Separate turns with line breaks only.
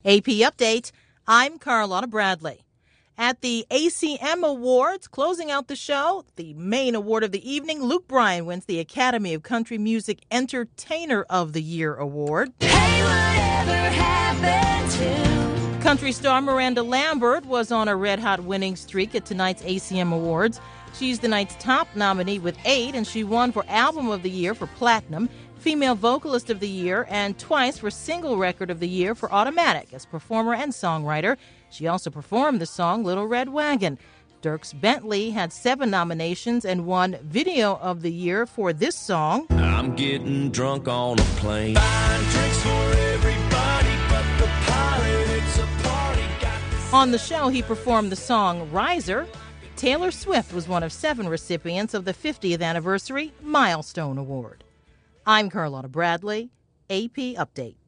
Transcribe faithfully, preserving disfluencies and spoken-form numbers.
A P Update, I'm Carlotta Bradley. At the A C M Awards, closing out the show, the main award of the evening, Luke Bryan wins the Academy of Country Music Entertainer of the Year award.
Hey, whatever happened to...
Country star Miranda Lambert was on a red-hot winning streak at tonight's A C M Awards. She's the night's top nominee with eight, and she won for Album of the Year for Platinum, Female Vocalist of the Year, and twice for Single Record of the Year for Automatic as performer and songwriter. She also performed the song Little Red Wagon. Dierks Bentley had seven nominations and won Video of the Year for this song.
I'm getting drunk on a plane.
Buying drinks for everybody but the pilot. It's a party. Got this...
On the show, he performed the song Riser. Taylor Swift was one of seven recipients of the fiftieth Anniversary Milestone Award. I'm Carlotta Bradley, A P Update.